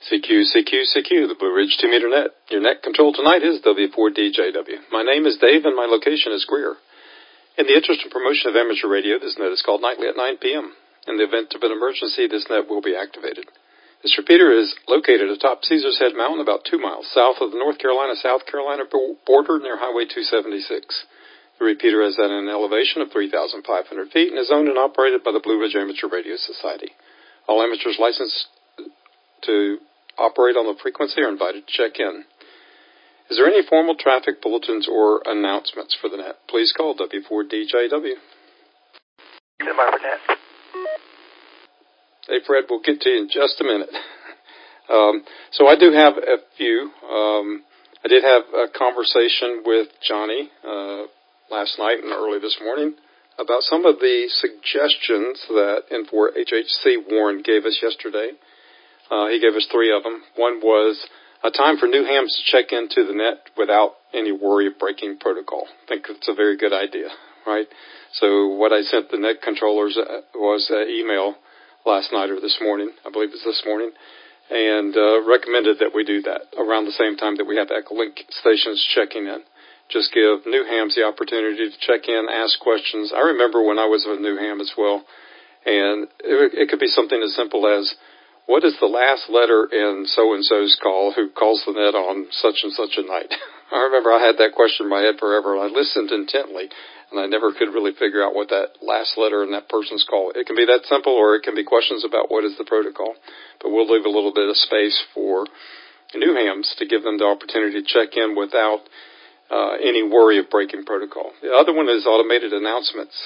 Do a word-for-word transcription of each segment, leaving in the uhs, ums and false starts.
C Q, C Q, C Q, the Blue Ridge two meter net. Your net control tonight is W four D J W. My name is Dave and my location is Greer. In the interest and promotion of amateur radio, this net is called nightly at nine p.m. In the event of an emergency, this net will be activated. This repeater is located atop Caesar's Head Mountain, about two miles south of the North Carolina-South Carolina border near Highway two seventy-six. The repeater is at an elevation of three thousand five hundred feet and is owned and operated by the Blue Ridge Amateur Radio Society. All amateurs licensed to operate on the frequency are invited to check in. Is there any formal traffic bulletins or announcements for the net? Please call W four D J W. Hey, Fred, we'll get to you in just a minute. um, so I do have a few. Um, I did have a conversation with Johnny uh, last night and early this morning about some of the suggestions that N four H H C Warren gave us yesterday. Uh, he gave us three of them. One was a time for new hams to check into the net without any worry of breaking protocol. I think it's a very good idea, right? So what I sent the net controllers was an email last night or this morning, I believe it's this morning, and uh, recommended that we do that around the same time that we have Echolink stations checking in. Just give new hams the opportunity to check in, ask questions. I remember when I was a new ham as well, and it, it could be something as simple as, what is the last letter in so-and-so's call who calls the net on such and such a night? I remember I had that question in my head forever, and I listened intently, and I never could really figure out what that last letter in that person's call. It can be that simple, or it can be questions about what is the protocol. But we'll leave a little bit of space for new hams to give them the opportunity to check in without uh, any worry of breaking protocol. The other one is automated announcements.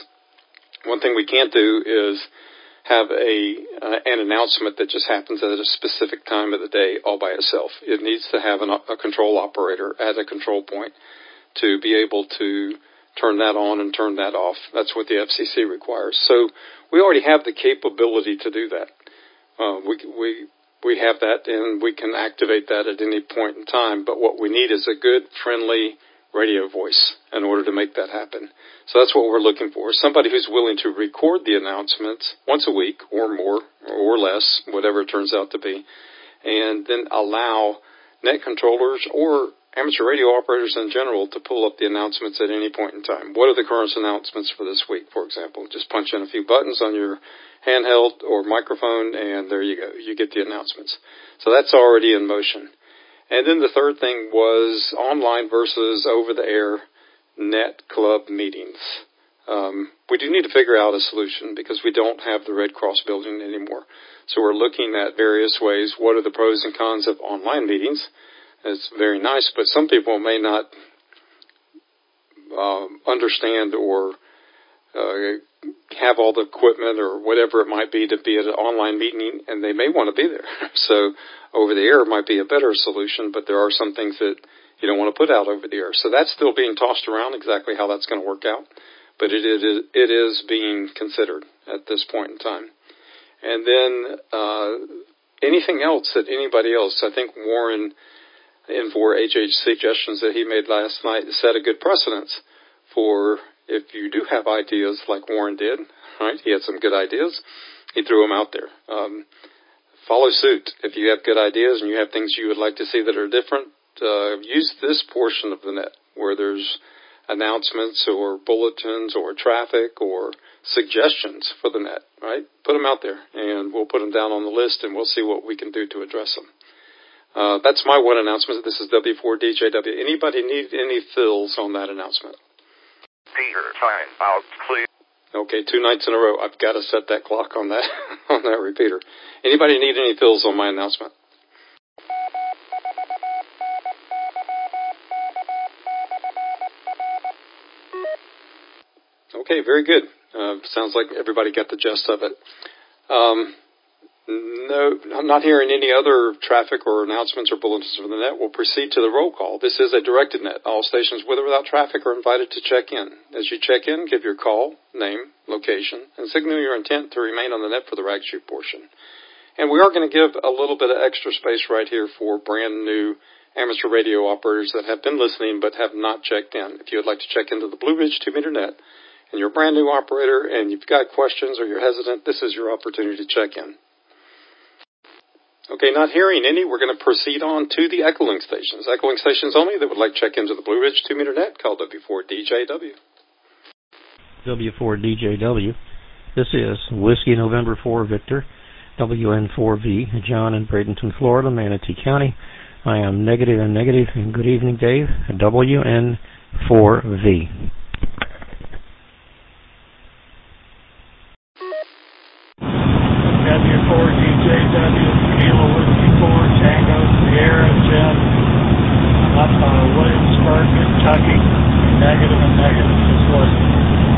One thing we can't do is have a uh, an announcement that just happens at a specific time of the day all by itself. It needs to have an, a control operator at a control point to be able to turn that on and turn that off. That's what the F C C requires. So we already have the capability to do that. Uh, we we we have that, and we can activate that at any point in time. But what we need is a good, friendly radio voice in order to make that happen. So that's what we're looking for. Somebody who's willing to record the announcements once a week or more or less, whatever it turns out to be, and then allow net controllers or amateur radio operators in general to pull up the announcements at any point in time. What are the current announcements for this week, for example? Just punch in a few buttons on your handheld or microphone, and there you go. You get the announcements. So that's already in motion. And then the third thing was online versus over-the-air net club meetings. Um, we do need to figure out a solution because we don't have the Red Cross building anymore. So we're looking at various ways. What are the pros and cons of online meetings? It's very nice, but some people may not um, understand or uh, have all the equipment or whatever it might be to be at an online meeting, and they may want to be there. So over the air might be a better solution, but there are some things that you don't want to put out over the air. So that's still being tossed around, exactly how that's going to work out. But it is, it is being considered at this point in time. And then uh, anything else that anybody else, I think Warren N four H H suggestions that he made last night set a good precedence for if you do have ideas like Warren did, right? He had some good ideas. He threw them out there. Um, follow suit. If you have good ideas and you have things you would like to see that are different, uh, use this portion of the net where there's announcements or bulletins or traffic or suggestions for the net, right? Put them out there, and we'll put them down on the list, and we'll see what we can do to address them. Uh, that's my one announcement. This is W four D J W. Anybody need any fills on that announcement? Peter, fine. I'll please. Okay, two nights in a row. I've got to set that clock on that on that repeater. Anybody need any fills on my announcement? Okay, very good. Uh, sounds like everybody got the gist of it. Um, no, I'm not hearing any other traffic or announcements or bulletins for the net. We'll proceed to the roll call. This is a directed net. All stations with or without traffic are invited to check in. As you check in, give your call, name, location, and signal your intent to remain on the net for the rag shoot portion. And we are going to give a little bit of extra space right here for brand new amateur radio operators that have been listening but have not checked in. If you would like to check into the Blue Ridge two meter net, and you're a brand new operator and you've got questions or you're hesitant, this is your opportunity to check in. Okay, not hearing any, we're going to proceed on to the Echolink stations. Echolink stations only that would like to check into the Blue Ridge two meter net, call W four D J W. W four D J W. This is Whiskey November four Victor, W N four V, John in Bradenton, Florida, Manatee County. I am negative and negative, and good evening, Dave, W N four V. W four D J W, Kilo Whiskey four, Tango, Sierra, Jet, up uh, Williamsburg, Kentucky, negative and negative, just listening.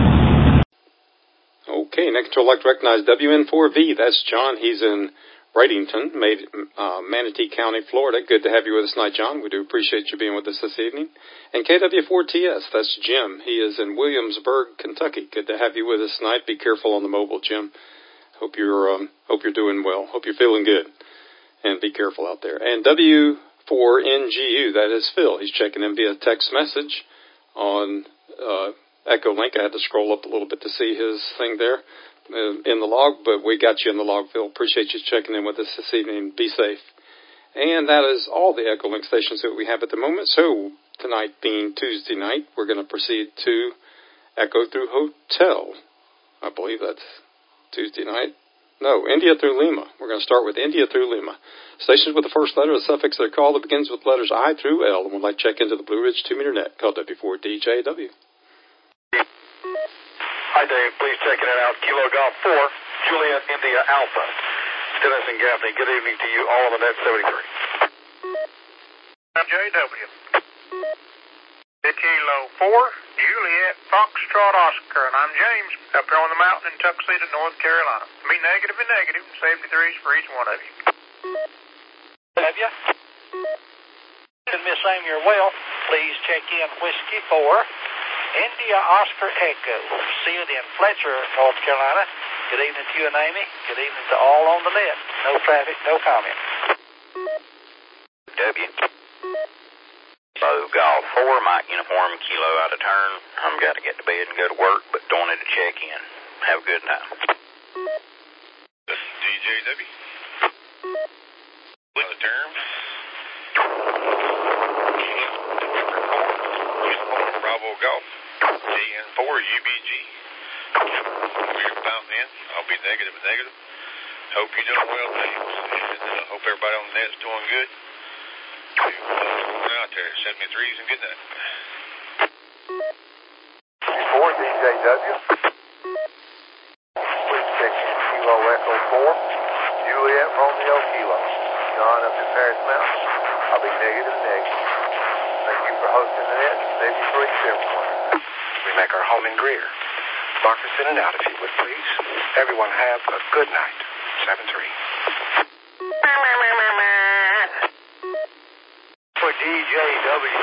Okay, next we'll like to recognize W N four V, that's John, he's in Bradenton, uh, Manatee County, Florida. Good to have you with us tonight, John. We do appreciate you being with us this evening. And K W four T S, that's Jim, he is in Williamsburg, Kentucky. Good to have you with us tonight. Be careful on the mobile, Jim. Hope you're um, hope you're doing well. Hope you're feeling good, and be careful out there. And W four N G U, that is Phil. He's checking in via text message on uh, Echolink. I had to scroll up a little bit to see his thing there uh, in the log, but we got you in the log, Phil. Appreciate you checking in with us this evening. Be safe. And that is all the Echolink stations that we have at the moment. So tonight being Tuesday night, we're going to proceed to Echo through Hotel. I believe that's Tuesday night. No, India through Lima. We're going to start with India through Lima. Stations with the first letter, the suffix of their call that begins with letters I through L, and would like to check into the Blue Ridge two meter net, call W four D J W. Hi, Dave. Please check it out. Kilo Golf four, Juliet India Alpha. Dennis and Gaffney, good evening to you all on the net seventy-three. I'm J W. Kilo four, Juliet Foxtrot Oscar, and I'm James, up here on the mountain in Tuxedo, North Carolina. Be negative and negative, seventy-threes for each one of you. Have you? And Miss Amy Well, please check in Whiskey four, India Oscar Echo, sealed in Fletcher, North Carolina. Good evening to you and Amy. Good evening to all on the net. No traffic, no comment. W. So, Golf four, Mike Uniform, Kilo out of turn. I'm got to get to bed and go to work, but don't need to check in. Have a good night. This is D J W. With the term. Bravo Golf. J N four, U B G. We're bouncing in. I'll be negative and negative. Hope you're doing well, Dave. And uh, hope everybody on the net's doing good. We're out there, seventy-threes, and good night. four, D J W. Please check in Kilo Echo four, Juliet Romeo Kilo. John up in Paris Mountain. I'll be negative and negative. Thank you for hosting the net. seventy-three, everyone. We make our home in Greer. Mark us in and out if you would, please. Everyone have a good night. seven three. For D J W.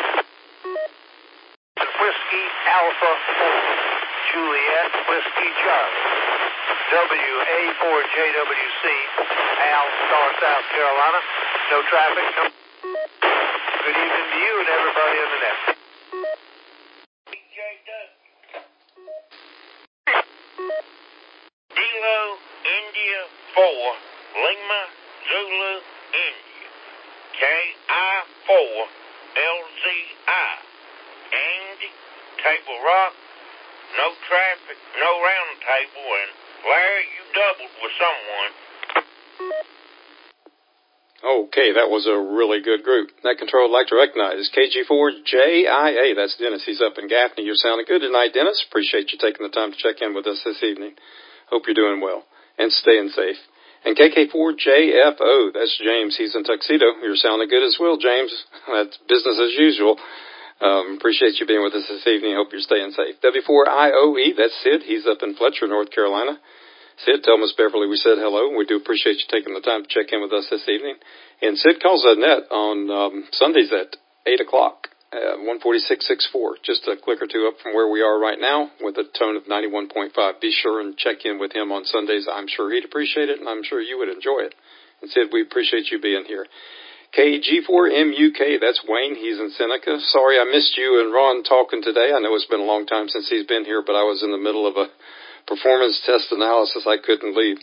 Whiskey Alpha four, Juliet Whiskey Charlie. W A four J W C, Al Star, South Carolina. No traffic, no. Good evening to you and everybody on the net. D J W. Kilo India four, Lima Zulu India. K I four L Z I. Andy, Table Rock, no traffic, no round table, and Larry, you doubled with someone. Okay, that was a really good group. Net Control would like to recognize K G four J I A. That's Dennis. He's up in Gaffney. You're sounding good tonight, Dennis. Appreciate you taking the time to check in with us this evening. Hope you're doing well and staying safe. And K K four J F O, that's James. He's in Tuxedo. You're sounding good as well, James. That's business as usual. Um, appreciate you being with us this evening. Hope you're staying safe. W four I O E, that's Sid. He's up in Fletcher, North Carolina. Sid, tell Miss Beverly we said hello. We do appreciate you taking the time to check in with us this evening. And Sid calls a net on um, Sundays at eight o'clock, uh, one forty-six sixty-four, just a click or two up from where we are right now with a tone of ninety-one point five. Be sure and check in with him on Sundays. I'm sure he'd appreciate it, and I'm sure you would enjoy it. And Sid, we appreciate you being here. K G four M U K, that's Wayne. He's in Seneca. Sorry I missed you and Ron talking today. I know it's been a long time since he's been here, but I was in the middle of a performance test analysis. I couldn't leave.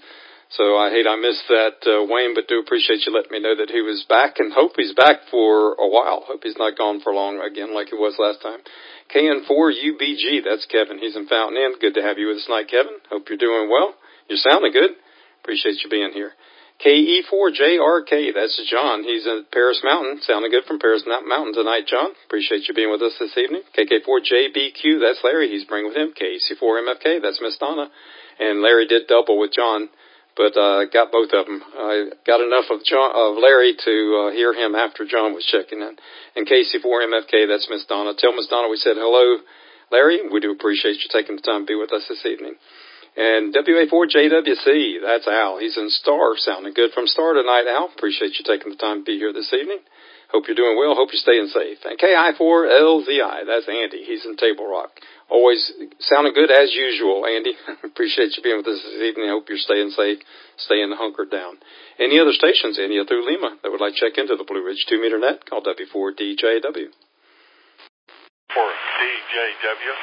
So I hate I missed that, uh, Wayne, but do appreciate you letting me know that he was back, and hope he's back for a while. Hope he's not gone for long again like he was last time. K N four U B G, that's Kevin. He's in Fountain Inn. Good to have you with us tonight, Kevin. Hope you're doing well. You're sounding good. Appreciate you being here. K E four J R K, that's John. He's in Paris Mountain. Sounding good from Paris Mountain tonight, John. Appreciate you being with us this evening. K K four J B Q, that's Larry. He's bringing with him. K C four M F K, that's Miss Donna. And Larry did double with John, but uh got both of them. I got enough of John, of Larry to uh, hear him after John was checking in. And K C four M F K, that's Miss Donna. Tell Miss Donna we said hello, Larry. We do appreciate you taking the time to be with us this evening. And W A four J W C, that's Al. He's in Star, sounding good from Star tonight, Al. Appreciate you taking the time to be here this evening. Hope you're doing well. Hope you're staying safe. And K I four L Z I, that's Andy. He's in Table Rock. Always sounding good as usual, Andy. Appreciate you being with us this evening. Hope you're staying safe, staying hunkered down. Any other stations, India through Lima, that would like to check into the Blue Ridge two meter net, call W four D J W. For D J W.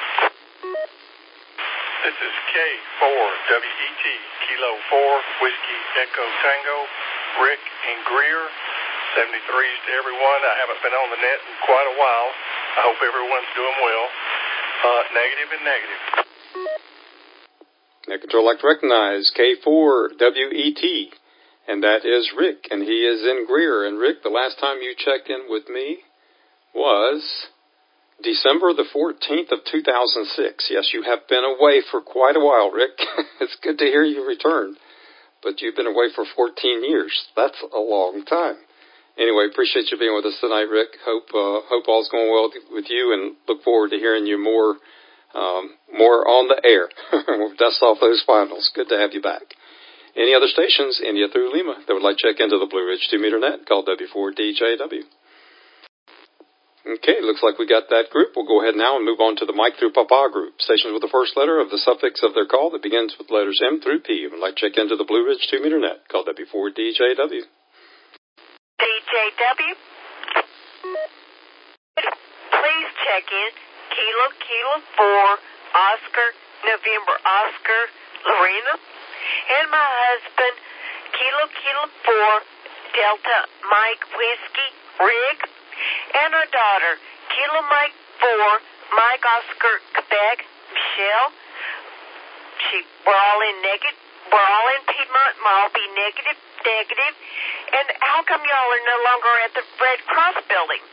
This is K four W E T, Kilo four, Whiskey Echo Tango, Rick and Greer, seventy-threes to everyone. I haven't been on the net in quite a while. I hope everyone's doing well. Uh, negative and negative. Net Control like to recognize K four W E T, and that is Rick, and he is in Greer. And Rick, the last time you checked in with me was December the fourteenth of two thousand six. Yes, you have been away for quite a while, Rick. It's good to hear you return, but you've been away for fourteen years. That's a long time. Anyway, appreciate you being with us tonight, Rick. Hope uh, hope all's going well with you, and look forward to hearing you more um, more on the air. We'll dust off those finals. Good to have you back. Any other stations, India through Lima, that would like to check into the Blue Ridge two meter net, call W four D J W. Okay, looks like we got that group. We'll go ahead now and move on to the Mike through Papa group. Stations with the first letter of the suffix of their call that begins with letters M through P. Would like to check into the Blue Ridge two meter net, call W four D J W. D J W. Please check in Kilo Kilo four Oscar November Oscar Lorena, and my husband Kilo Kilo four Delta Mike Whiskey Rick, and our daughter Kilo Mike four Mike Oscar Quebec Michelle. She we're all in negative. We're all in Piedmont. I'll be negative, negative. And how come y'all are no longer at the Red Cross building?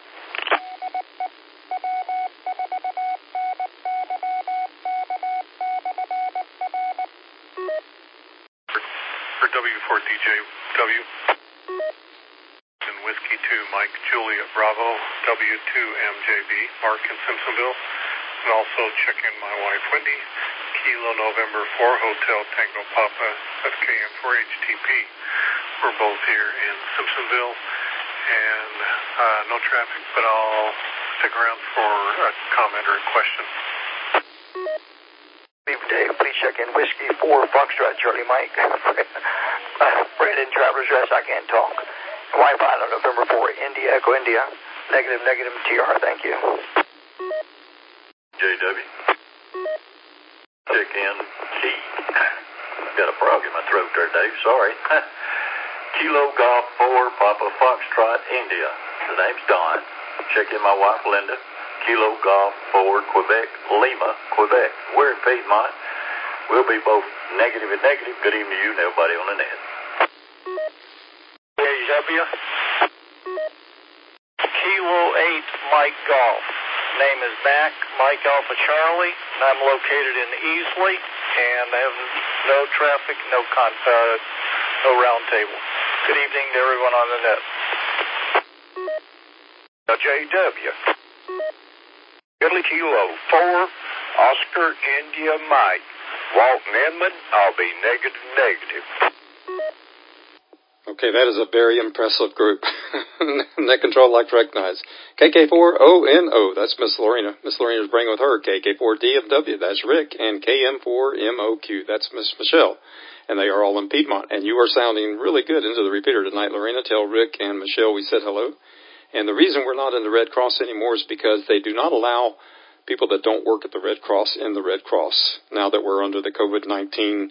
For, for W four D J W. And Whiskey two Mike Juliet Bravo, W two M J B, Mark in Simpsonville. And also check in my wife Wendy, Kilo November four Hotel Tango Papa, F K M four H T P. We're both here in Simpsonville, and uh, no traffic, but I'll stick around for a comment or a question. Dave, please check in Whiskey four Foxtrot Charlie Mike. uh, Brandon Traveler's Rest, I can't talk. Wi-Fi on November four, India Echo India. Negative, negative, T R, thank you. J W. Check in T. Got a frog in my throat there, Dave. Sorry. Kilo Golf four Papa Foxtrot India. The name's Don. Check in my wife Linda. Kilo Golf four Quebec Lima, Quebec. We're in Piedmont. We'll be both negative and negative. Good evening to you and everybody on the net. J W. Kilo eight Mike Golf. Name is Mac, Mike Alpha Charlie, and I'm located in Easley, and I have no traffic, no con, uh, no round table. Good evening to everyone on the net. J W. Italy Kilo four Oscar India Mike. Walton Inman, I'll be negative, negative. Okay, that is a very impressive group. Net Control like to recognize. K K four O N O, that's Miss Lorena. Miss Lorena's bringing with her. K K four D F W, that's Rick. And K M four M O Q, that's Miss Michelle. And they are all in Piedmont. And you are sounding really good into the repeater tonight, Lorena. Tell Rick and Michelle we said hello. And the reason we're not in the Red Cross anymore is because they do not allow people that don't work at the Red Cross in the Red Cross now that we're under the COVID nineteen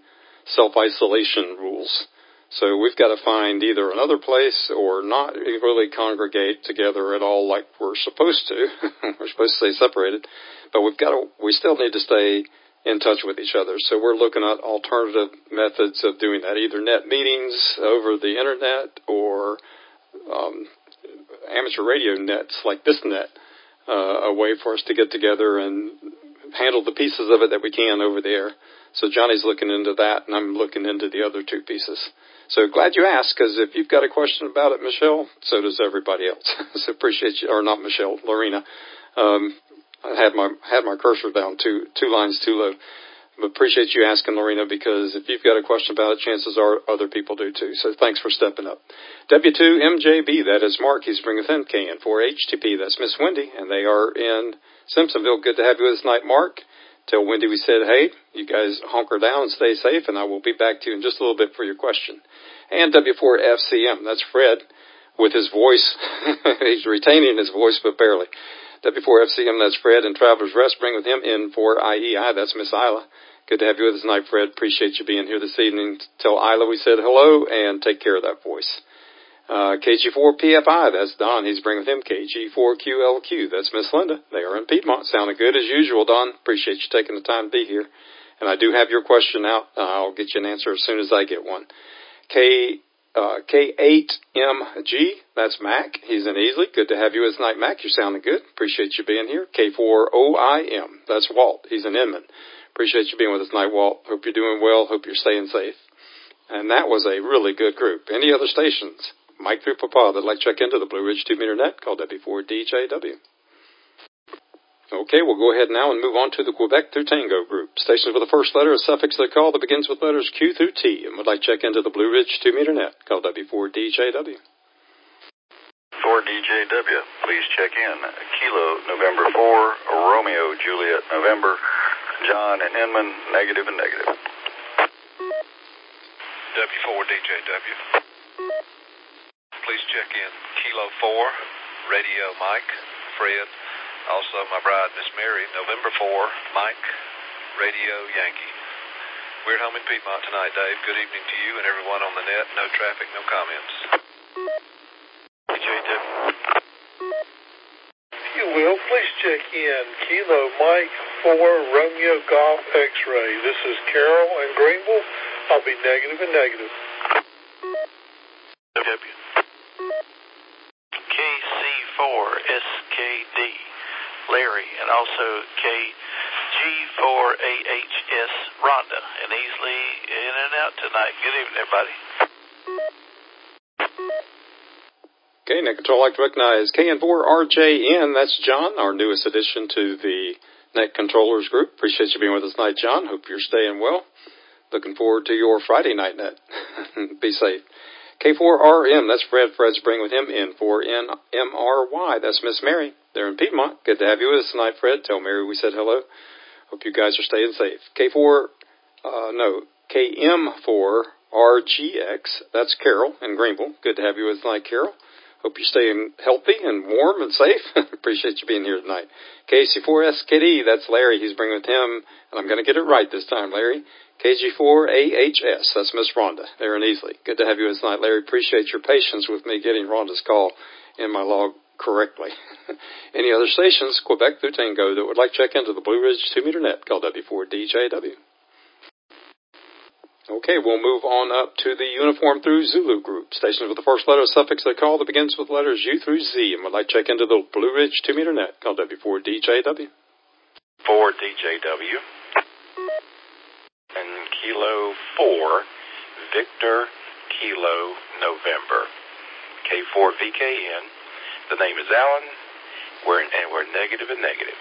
self-isolation rules. So we've got to find either another place or not really congregate together at all like we're supposed to. We're supposed to stay separated, but we've got to, we still need to stay in touch with each other. So we're looking at alternative methods of doing that, either net meetings over the internet or um, amateur radio nets like this net, uh, a way for us to get together and handle the pieces of it that we can over the air. So Johnny's looking into that, and I'm looking into the other two pieces. So glad you asked, because if you've got a question about it, Michelle, so does everybody else. So appreciate you, or not Michelle, Lorena. Um, I had my had my cursor down two two lines too low. But appreciate you asking, Lorena, because if you've got a question about it, chances are other people do too. So thanks for stepping up. W two M J B, that is Mark. He's bringing in K N four H T P. That's Miss Wendy, and they are in Simpsonville. Good to have you with us tonight, Mark. Tell Wendy we said, hey, you guys hunker down and stay safe, and I will be back to you in just a little bit for your question. And W four F C M, that's Fred with his voice. He's retaining his voice, but barely. W four F C M, that's Fred, and Traveler's Rest, bring with him in for I E I, that's Miss Isla. Good to have you with us tonight, Fred. Appreciate you being here this evening. Tell Isla we said hello, and take care of that voice. Uh, K G four P F I, that's Don. He's bringing with him K G four Q L Q. That's Miss Linda. They are in Piedmont. Sounding good as usual, Don. Appreciate you taking the time to be here. And I do have your question out. Uh, I'll get you an answer as soon as I get one. K, uh, K eight M G, that's Mac. He's in Easley. Good to have you as night, Mac. You're sounding good. Appreciate you being here. K four O I M, that's Walt. He's in Inman. Appreciate you being with us tonight, Walt. Hope you're doing well. Hope you're staying safe. And that was a really good group. Any other stations? Mike through Papa that'd like to check into the Blue Ridge two meter net, call W four D J W. Okay, we'll go ahead now and move on to the Quebec through Tango group. Stations with the first letter, a suffix of the call that begins with letters Q through T, and would like to check into the Blue Ridge two meter net, call W four D J W. four D J W, please check in. Kilo November four, Romeo Juliet November, John and Inman, negative and negative. W four D J W. Please check in Kilo four, Radio Mike, Fred, also my bride, Miss Mary, November four, Mike, Radio Yankee. We're at home in Piedmont tonight, Dave. Good evening to you and everyone on the net. No traffic, no comments. D J W. If you will, please check in Kilo Mike four, Romeo Golf X-Ray. This is Carol in Greenville. I'll be negative and negative. W. K C four S K D, Larry, and also K G four A H S, Rhonda, and Easley in and out tonight. Good evening, everybody. Okay, Net Control, I'd like to recognize K N four R J N, that's John, our newest addition to the Net Controllers group. Appreciate you being with us tonight, John. Hope you're staying well. Looking forward to your Friday night net. Be safe. K four R M, that's Fred. Fred's bringing with him in for N M R Y. That's Miss Mary. They're in Piedmont. Good to have you with us tonight, Fred. Tell Mary we said hello. Hope you guys are staying safe. K four, uh, no, K M four R G X. That's Carol in Greenville. Good to have you with us tonight, Carol. Hope you're staying healthy and warm and safe. Appreciate you being here tonight. K C four S K D, that's Larry. He's bringing with him, and I'm going to get it right this time, Larry. K G four A H S, that's Miss Rhonda. They're in Easley. Good to have you with us tonight, Larry. Appreciate your patience with me getting Rhonda's call in my log correctly. Any other stations, Quebec through Tango, that would like to check into the Blue Ridge two meter net, call W four D J W. Okay, we'll move on up to the Uniform through Zulu group. Stations with the first letter, suffix of the call that begins with letters U through Z, and would like to check into the Blue Ridge two meter net, call W four D J W. four D J W. And Kilo four, Victor Kilo November. K four V K N. The name is Alan. We're in, and we're negative and negative.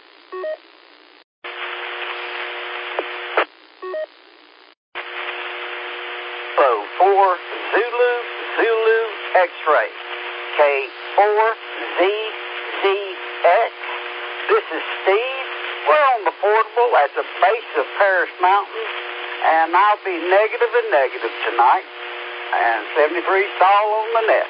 Hello, four Zulu Zulu X-ray. K four Z Z X. This is Steve. We're on the portable at the base of Paris Mountain, and I'll be negative and negative tonight. And seventy-three Sol on the net.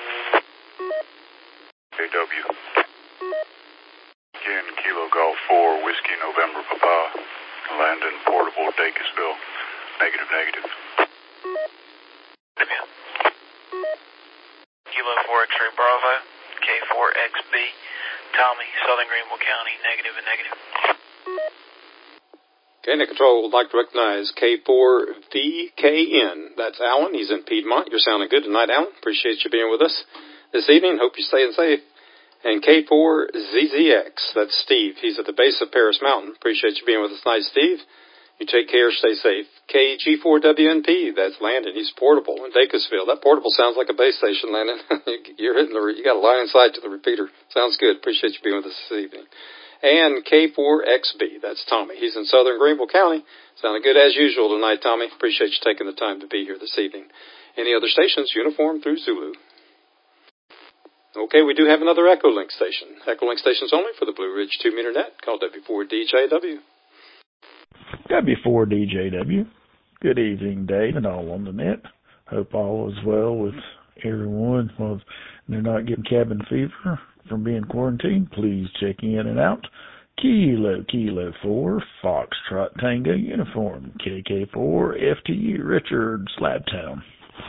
K W. Again, Kilo Golf four, Whiskey November Papa, Landon Portable, Dacusville. Negative, negative. Kilo four X-ray Bravo, K four X B, Tommy, Southern Greenville County, negative and negative. Okay, Net Control would like to recognize K four V K N. That's Alan. He's in Piedmont. You're sounding good tonight, Alan. Appreciate you being with us this evening. Hope you're staying safe. And K four Z Z X. That's Steve. He's at the base of Paris Mountain. Appreciate you being with us tonight, Steve. You take care, stay safe. K G four W N P, that's Landon. He's portable in Dacusville. That portable sounds like a base station, Landon. You're hitting the, you got a line of sight to the repeater. Sounds good. Appreciate you being with us this evening. And K four X B, that's Tommy. He's in Southern Greenville County. Sounding good as usual tonight, Tommy. Appreciate you taking the time to be here this evening. Any other stations? Uniform through Zulu. Okay, we do have another Echolink station. Echolink stations only for the Blue Ridge two meter net, called W four D J W. W four D J W. Good evening, Dave, and all on the net. Hope all is well with everyone. Well, they're not getting cabin fever from being quarantined. Please check in and out. Kilo, Kilo four, Foxtrot Tango Uniform, K K four, F T U, Richard, Slabtown.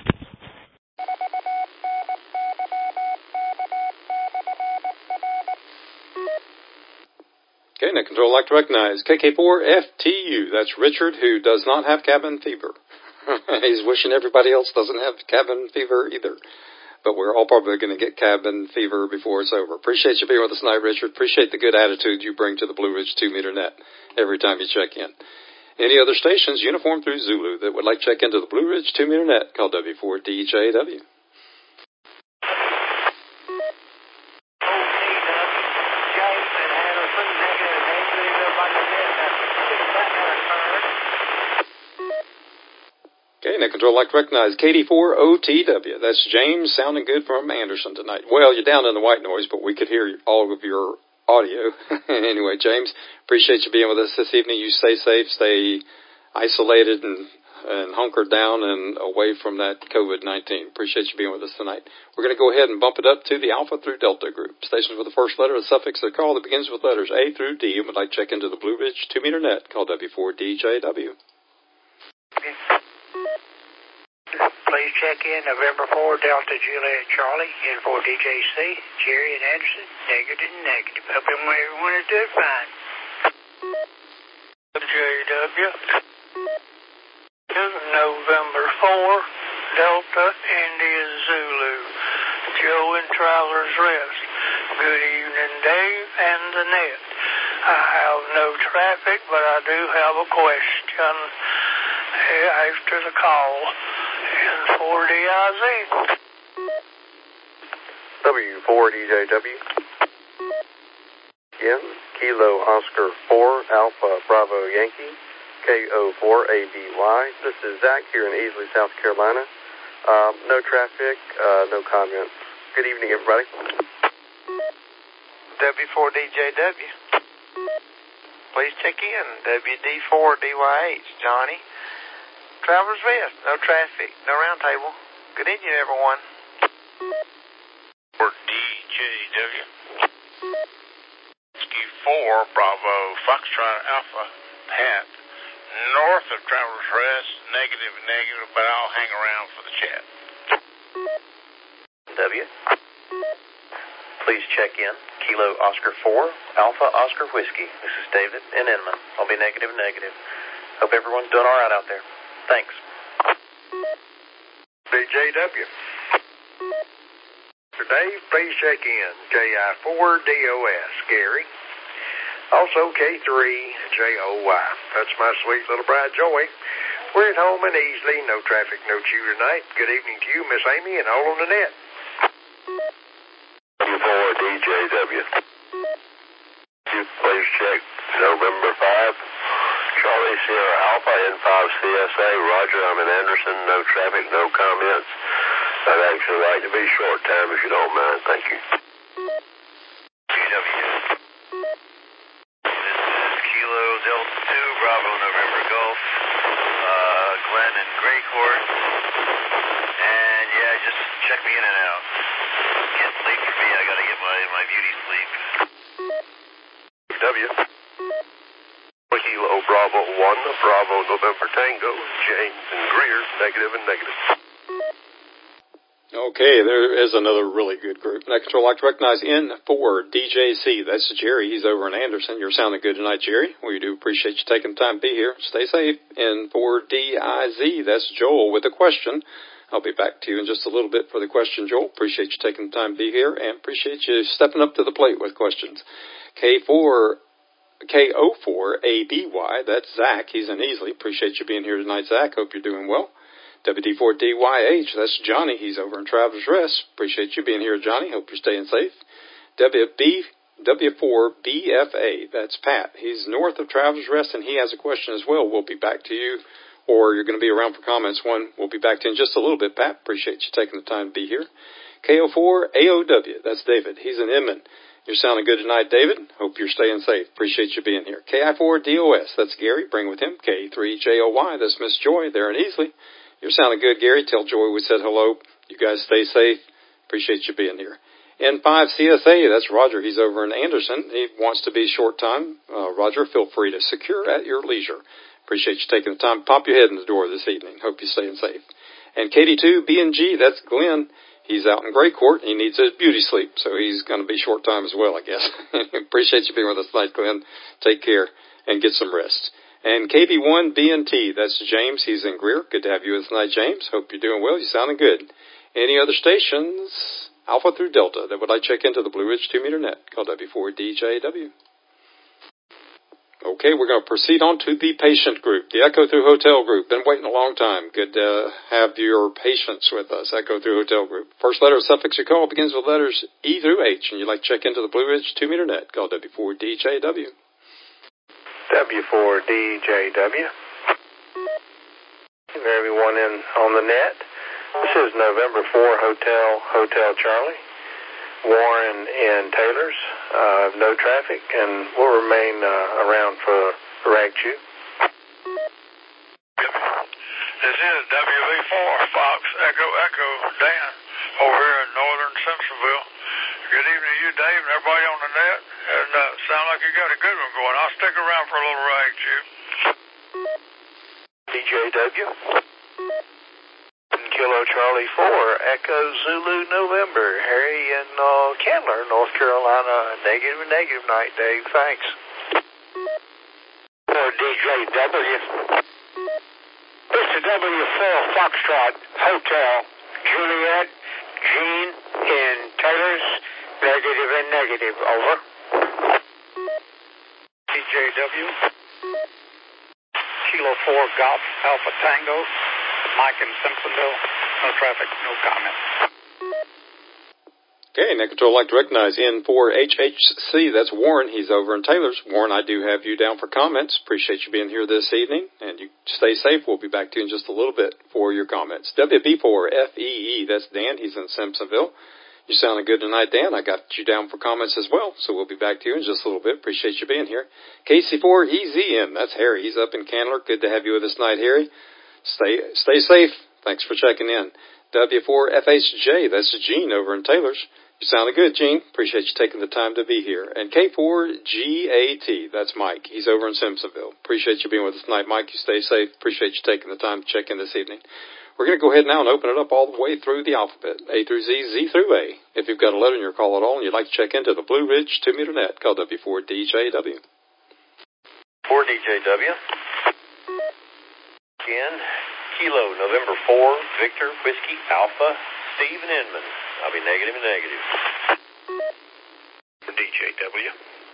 Okay, Net Control, I'd like to recognize K K four F T U. That's Richard, who does not have cabin fever. He's wishing everybody else doesn't have cabin fever either. But we're all probably going to get cabin fever before it's over. Appreciate you being with us tonight, Richard. Appreciate the good attitude you bring to the Blue Ridge two meter net every time you check in. Any other stations, uniform through Zulu, that would like to check into the Blue Ridge two meter net, called W four D J W. Okay, Net Control, I'd like to recognize K D four O T W. That's James, sounding good from Anderson tonight. Well, you're down in the white noise, but we could hear all of your audio. Anyway, James, appreciate you being with us this evening. You stay safe, stay isolated and, and hunkered down and away from that COVID nineteen. Appreciate you being with us tonight. We're going to go ahead and bump it up to the Alpha through Delta group. Stations with the first letter of the suffix of the call that begins with letters A through D, and would like to check into the Blue Ridge two meter net, called W four D J W. Okay. Please check in November four, Delta Juliet Charlie, N four D J C, Jerry and Anderson, negative and negative. Hope everyone is doing fine. J W. November four, Delta India Zulu, Joe and Traveler's Rest. Good evening, Dave and the net. I have no traffic, but I do have a question after the call. N four D I Z. W four D J W. Again, Kilo Oscar four, Alpha Bravo Yankee, K O four A B Y. This is Zach here in Easley, South Carolina. Um, no traffic, uh, no comments. Good evening, everybody. W four D J W. Please check in. W D four D Y H, Johnny. Traveler's Rest, no traffic, no roundtable. Good evening, everyone. For D J W. Ski four, Bravo, Foxtrot Alpha, Pat. North of Traveler's Rest, negative, negative, but I'll hang around for the chat. W. Please check in. Kilo Oscar four, Alpha Oscar Whiskey. This is David in Inman. I'll be negative, negative. Hope everyone's doing all right out there. Thanks. D J W. Mister Dave, please check in. J I four D O S, Gary. Also K three J O Y. That's my sweet little bride, Joey. We're at home and easily. No traffic, no chew tonight. Good evening to you, Miss Amy, and all on the net. W four D J W. Please check November five. Charlie Sierra Alpha N five C S A. Roger, I'm in Anderson. No traffic, no comments. I'd actually like to be short time if you don't mind. Thank you. G W. This is Kilo Delta two, Bravo November Golf. Uh, Glenn and Grey Court. And yeah, just check me in and out. Can't sleep for me. I gotta get my, my beauty sleep. W. Kilo Bravo one, Bravo November Tango, James and Greer, negative and negative. Okay, there is another really good group. Net Control, I'd like to recognize N four D J C. That's Jerry. He's over in Anderson. You're sounding good tonight, Jerry. We do appreciate you taking the time to be here. Stay safe. N four D I Z. That's Joel with a question. I'll be back to you in just a little bit for the question, Joel. Appreciate you taking the time to be here and appreciate you stepping up to the plate with questions. K four, K O four A B Y. That's Zach. He's in Easley. Appreciate you being here tonight, Zach. Hope you're doing well. W D four D Y H, that's Johnny. He's over in Travelers Rest. Appreciate you being here, Johnny. Hope you're staying safe. W B W four B F A, that's Pat. He's north of Travelers Rest, and he has a question as well. We'll be back to you, or you're going to be around for comments. One, we'll be back to you in just a little bit, Pat. Appreciate you taking the time to be here. K O four A O W, that's David. He's in Inman. You're sounding good tonight, David. Hope you're staying safe. Appreciate you being here. K I four D O S, that's Gary. Bring with him. K three J O Y, that's Miss Joy. They're in Easley. You're sounding good, Gary. Tell Joy we said hello. You guys stay safe. Appreciate you being here. N five C S A, that's Roger. He's over in Anderson. He wants to be short time. Uh, Roger, feel free to secure at your leisure. Appreciate you taking the time to pop your head in the door this evening. Hope you're staying safe. And K D two B N G, that's Glenn. He's out in Gray Court. He needs a beauty sleep, so he's going to be short time as well, I guess. Appreciate you being with us tonight, Glenn. Take care and get some rest. And K B one B N T, that's James. He's in Greer. Good to have you with us tonight, James. Hope you're doing well. You're sounding good. Any other stations, Alpha through Delta, that would like to check into the Blue Ridge two meter net? Call W four D J W. Okay, we're going to proceed on to the patient group, the Echo Through Hotel group. Been waiting a long time. Good to have your patience with us, Echo Through Hotel group. First letter of suffix you call begins with letters E through H, and you'd like to check into the Blue Ridge two meter net. Call W four D J W. W four D J W. Everyone in on the net. This is November four Hotel Hotel Charlie. Warren and Taylor's. Uh, no traffic, and we'll remain uh, around for Rag Chew. This is W V four Fox Echo Echo Dan over here in northern Simpsonville. Good evening to you, Dave, and everybody on the net. And uh, sound like you got a good one going. I'll stick around for a little Rag Chew. D J W. Kilo Charlie four Echo Zulu November. Harry in uh, Candler, North Carolina. Negative negative night, Dave. Thanks. For D J W. This is W four Foxtrot Hotel Juliet Jean in Taylor's. Negative and negative. Over. D J W. Kilo four Golf Alpha Tango. Mike in Simpsonville. No traffic, no comment. Okay, Net Control, I'd like to recognize N four H H C. That's Warren. He's over in Taylor's. Warren, I do have you down for comments. Appreciate you being here this evening. And you stay safe. We'll be back to you in just a little bit for your comments. W B four F E E. That's Dan. He's in Simpsonville. You're sounding good tonight, Dan. I got you down for comments as well. So we'll be back to you in just a little bit. Appreciate you being here. K C four E Z M. That's Harry. He's up in Candler. Good to have you with us tonight, Harry. Stay stay safe. Thanks for checking in. W four F H J, that's Gene over in Taylor's. You sounded good, Gene. Appreciate you taking the time to be here. And K four G A T, that's Mike. He's over in Simpsonville. Appreciate you being with us tonight, Mike. You stay safe. Appreciate you taking the time to check in this evening. We're going to go ahead now and open it up all the way through the alphabet, A through Z, Z through A. If you've got a letter in your call at all and you'd like to check into the Blue Ridge two meter net, call W four D J W. four D J W. Again. Kilo, November four, Victor, Whiskey, Alpha, Steve, and Inman. I'll be negative and negative. For D J W.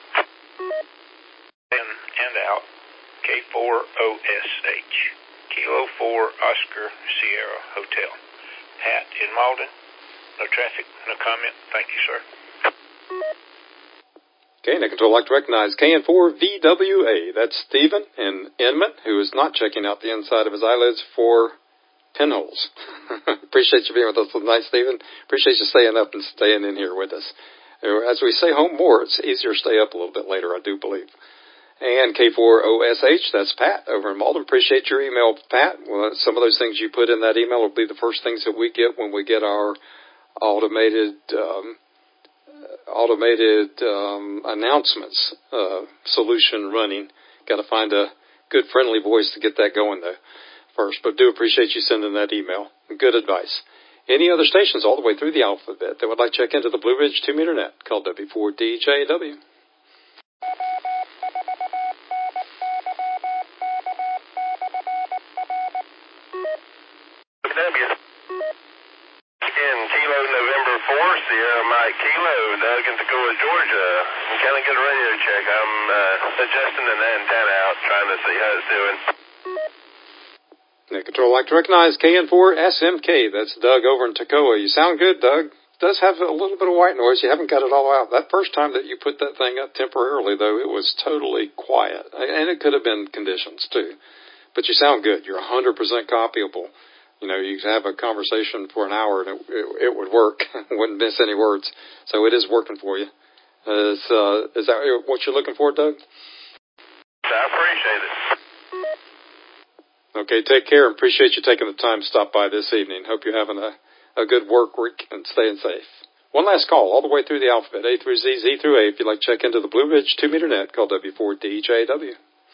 In and out, K four O S H. Kilo four, Oscar, Sierra, Hotel. Pat in Malden. No traffic, no comment. Thank you, sir. Okay, Net Control, I'd like to recognize K N four V W A. That's Stephen in Inman, who is not checking out the inside of his eyelids for pinholes. Appreciate you being with us tonight, Stephen. Appreciate you staying up and staying in here with us. As we say home more, it's easier to stay up a little bit later, I do believe. And K four O S H, that's Pat over in Malden. Appreciate your email, Pat. Well, some of those things you put in that email will be the first things that we get when we get our automated um, automated um, announcements uh, solution running. Got to find a good, friendly voice to get that going, though, first. But do appreciate you sending that email. Good advice. Any other stations all the way through the alphabet that would like to check into the Blue Ridge two meter net? Call W four D J W. Sierra Mike Kilo, Doug in Toccoa, Georgia. I'm kind of get a radio check. I'm uh, adjusting an antenna out, trying to see how it's doing. Net Control like to recognize K N four S M K. That's Doug over in Toccoa. You sound good, Doug. Does have a little bit of white noise. You haven't got it all out. That first time that you put that thing up temporarily, though, it was totally quiet. And it could have been conditions, too. But you sound good. You're one hundred percent copyable. You know, you could have a conversation for an hour and it, it, it would work. Wouldn't miss any words. So it is working for you. Is, uh, is that what you're looking for, Doug? I appreciate it. Okay, take care. Appreciate you taking the time to stop by this evening. Hope you're having a, a good work week and staying safe. One last call all the way through the alphabet, A through Z, Z through A. If you'd like to check into the Blue Ridge two meter net, call W four D J W.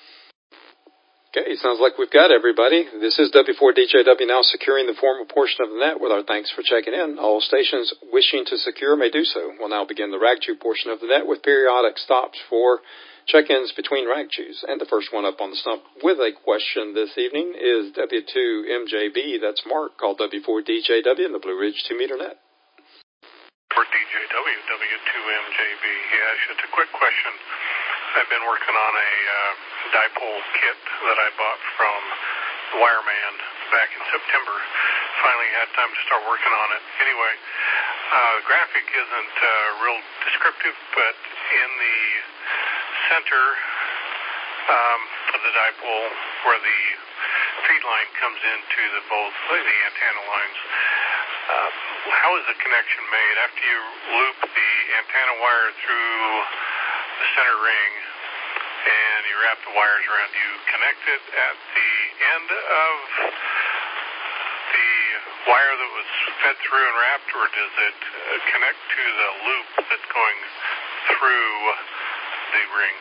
Okay, sounds like we've got everybody. This is W four D J W now securing the formal portion of the net with our thanks for checking in. All stations wishing to secure may do so. We'll now begin the RAGCHU portion of the net with periodic stops for check-ins between RAGCHUs. And the first one up on the stump with a question this evening is W two M J B. That's Mark. Call W four D J W in the Blue Ridge two meter net. For D J W, W two M J B. Yeah, it's just a quick question. I've been working on a uh, dipole kit that I bought from the Wireman back in September. Finally had time to start working on it. Anyway, uh, the graphic isn't uh, real descriptive, but in the center um, of the dipole where the feed line comes into the both the antenna lines, uh, how is the connection made? After you loop the antenna wire through the center ring and you wrap the wires around, you connect it at the end of the wire that was fed through and wrapped, or does it uh, connect to the loop that's going through the ring?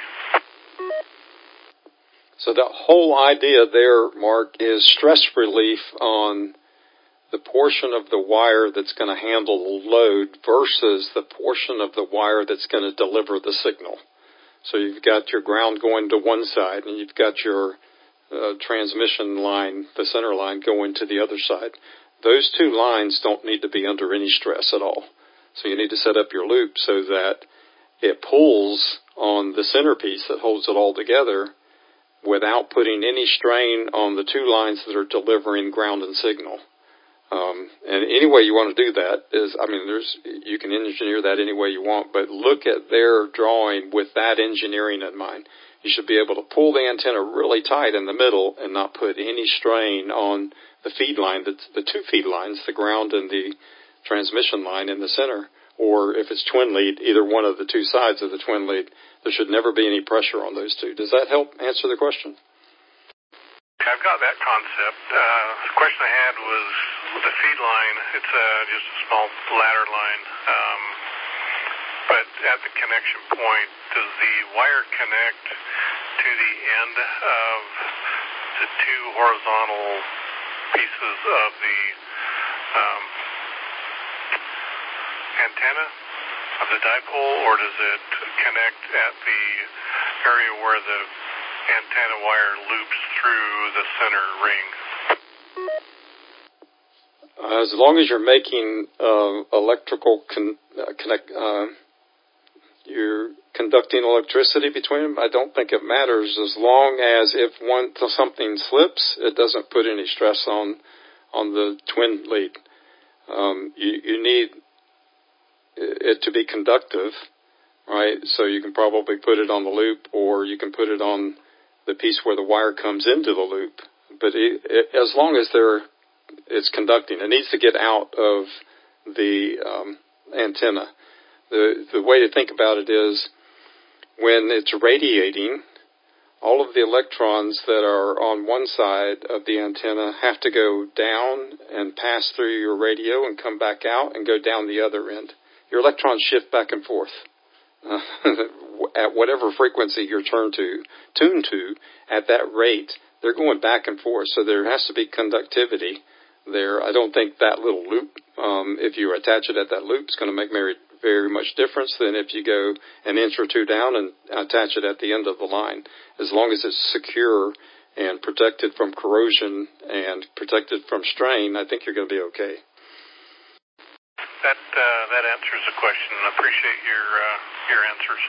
So the whole idea there, Mark, is stress relief on the portion of the wire that's going to handle the load versus the portion of the wire that's going to deliver the signal. So you've got your ground going to one side, and you've got your uh, transmission line, the center line, going to the other side. Those two lines don't need to be under any stress at all. So you need to set up your loop so that it pulls on the centerpiece that holds it all together without putting any strain on the two lines that are delivering ground and signal. Um, and any way you want to do that is, I mean, there's, you can engineer that any way you want, but look at their drawing with that engineering in mind. You should be able to pull the antenna really tight in the middle and not put any strain on the feed line, the, the two feed lines, the ground and the transmission line in the center. Or if it's twin lead, either one of the two sides of the twin lead, there should never be any pressure on those two. Does that help answer the question? I've got that concept. Uh, the question I had was with the feed line. It's uh, just a small ladder line. Um, but at the connection point, does the wire connect to the end of the two horizontal pieces of the um, antenna of the dipole, or does it connect at the area where the antenna wire loops through the center ring? Uh, as long as you're making uh, electrical con- uh, connect, uh, you're conducting electricity between them, I don't think it matters, as long as if one something slips, it doesn't put any stress on on the twin lead. Um, you, you need it to be conductive, right? So you can probably put it on the loop, or you can put it on the piece where the wire comes into the loop. But it, it, as long as they're, it's conducting, it needs to get out of the um, antenna. The, the way to think about it is when it's radiating, all of the electrons that are on one side of the antenna have to go down and pass through your radio and come back out and go down the other end. Your electrons shift back and forth, uh, at whatever frequency you're tuned to, tuned to, at that rate, they're going back and forth. So there has to be conductivity there. I don't think that little loop, um, if you attach it at that loop, is going to make very, very much difference than if you go an inch or two down and attach it at the end of the line. As long as it's secure and protected from corrosion and protected from strain, I think you're going to be okay. That uh, that answers the question. I appreciate your uh, your answers.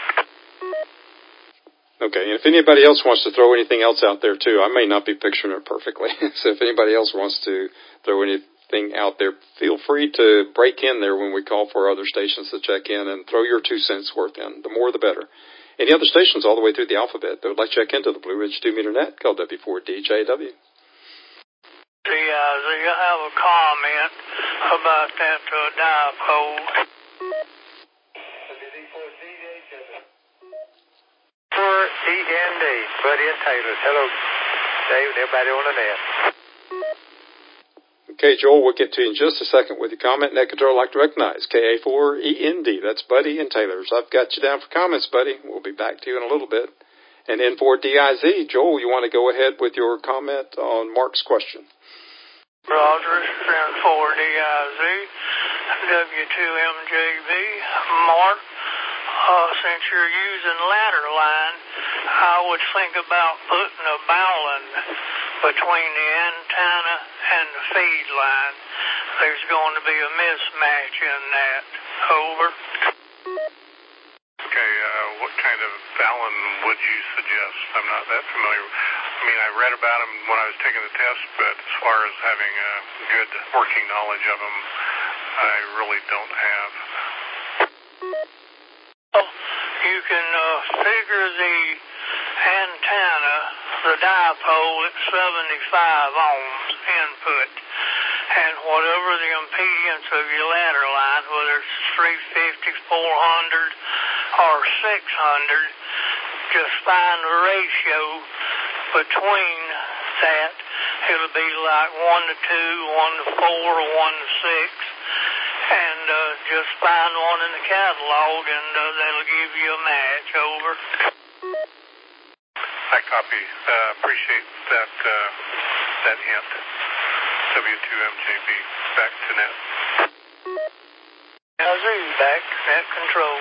Okay, and if anybody else wants to throw anything else out there too, I may not be picturing it perfectly. So if anybody else wants to throw anything out there, feel free to break in there when we call for other stations to check in and throw your two cents worth in. The more the better. Any other stations all the way through the alphabet that would like to check into the Blue Ridge two meter net, call W four D J W. D I Z, I have a comment about that uh, dipole. For E N D, Buddy and Taylor. Hello, Dave, and everybody on the net. Okay, Joel, we'll get to you in just a second with your comment. Net control, I'd like to recognize K A four E N D. That's Buddy and Taylor's. I've got you down for comments, Buddy. We'll be back to you in a little bit. And N four D I Z, Joel, you want to go ahead with your comment on Mark's question? Roger, N four D I Z, W two M J B, Mark. Uh, since you're using ladder line, I would think about putting a bowline between the antenna and the feed line. There's going to be a mismatch in that. Over. Okay, uh, what kind of bowline would you suggest? I'm not that familiar. I mean, I read about them when I was taking the test, but as far as having a good working knowledge of them, I really don't have. You can uh, figure the antenna, the dipole, at seventy-five ohms input. And whatever the impedance of your ladder line, whether it's three fifty, four hundred, or six hundred, just find the ratio between that. It'll be like one to two, one to four, one to six. And uh, just find one in the catalog, and uh, that'll give you a match. Over. I copy. Uh, appreciate that uh, that hint. W two M J B, back to net. How's it? Back to net control.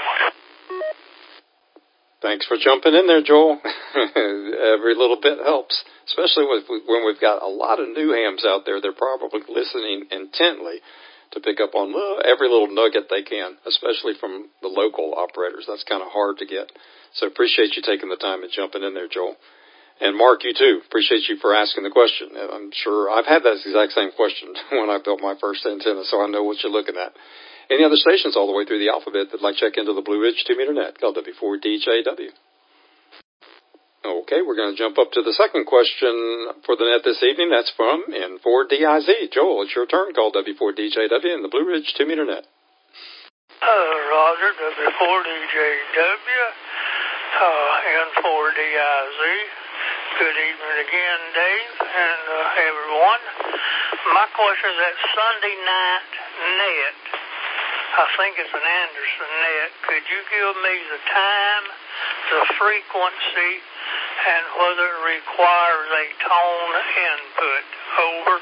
Thanks for jumping in there, Joel. Every little bit helps, especially with, when we've got a lot of new hams out there. They're probably listening intently to pick up on every little nugget they can, especially from the local operators. That's kind of hard to get. So appreciate you taking the time and jumping in there, Joel. And Mark, you too. Appreciate you for asking the question. I'm sure I've had that exact same question when I built my first antenna, so I know what you're looking at. Any other stations all the way through the alphabet that'd like to check into the Blue Ridge two meter net, call W four D J W. Okay, we're going to jump up to the second question for the net this evening. That's from N four D I Z. Joel, it's your turn. Call W four D J W in the Blue Ridge two meter net. Uh, Roger, W four D J W, uh, N four D I Z. Good evening again, Dave, and uh, everyone. My question is that Sunday night net, I think it's an Anderson net. Could you give me the time, the frequency, and whether it requires a tone input? Over.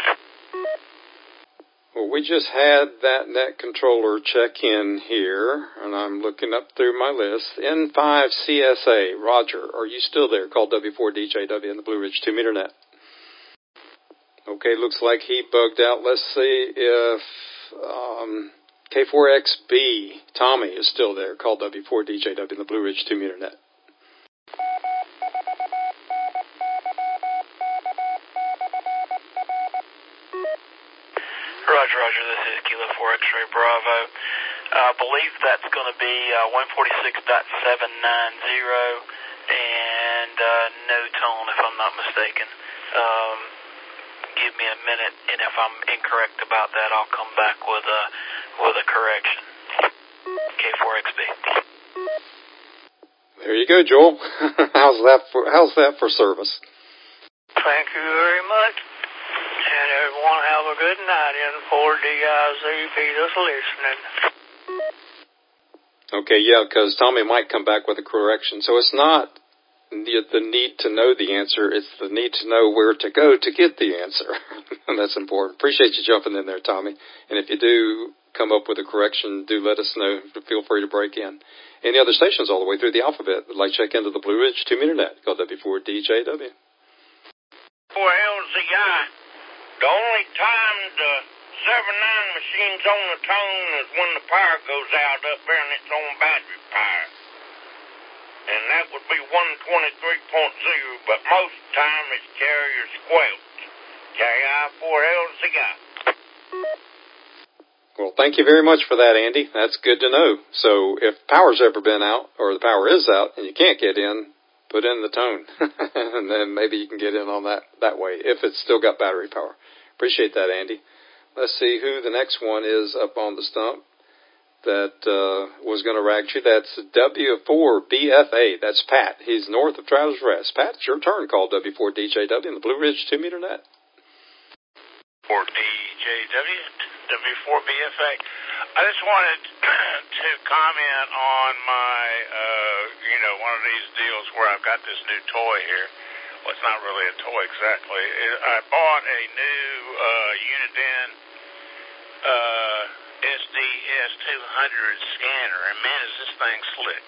Well, we just had that net controller check in here, and I'm looking up through my list. N five C S A, Roger, are you still there? Call W four D J W in the Blue Ridge two meter net. Okay, looks like he bugged out. Let's see if um, K four X B, Tommy, is still there. Call W four D J W in the Blue Ridge two meter net. Roger, Roger, this is Kilo four X-Ray Bravo. I believe that's going to be uh, one forty-six point seven nine zero and uh, no tone, if I'm not mistaken. Um, give me a minute, and if I'm incorrect about that, I'll come back with a, with a correction. K four X B. There you go, Joel. how's that for, how's that for service? Thank you very much. And everyone have a good night. N four D I Z, be just listening. Okay, yeah, because Tommy might come back with a correction. So it's not the, the need to know the answer, it's the need to know where to go to get the answer. And that's important. Appreciate you jumping in there, Tommy. And if you do come up with a correction, do let us know. Feel free to break in. Any other stations all the way through the alphabet would like to check into the Blue Ridge two meter net, called W four D J W. For L Z I, the only time the seven nine machine's on the tone is when the power goes out up there and it's on battery power. And that would be one twenty-three point zero, but most of the time it's carrier squelch. K I four L Z I. Well, thank you very much for that, Andy. That's good to know. So if power's ever been out, or the power is out, and you can't get in, put in the tone. And then maybe you can get in on that, that way, if it's still got battery power. Appreciate that, Andy. Let's see who the next one is up on the stump that uh, was going to rag you. That's W four B F A. That's Pat. He's north of Travelers Rest. Pat, it's your turn. Call W four D J W in the Blue Ridge two meter net. four D J W, W four B F A. I just wanted to comment on my, uh, you know, one of these deals where I've got this new toy here. Well, it's not really a toy exactly. It, I bought a new uh, Uniden uh, S D S two hundred scanner, and man, is this thing slick.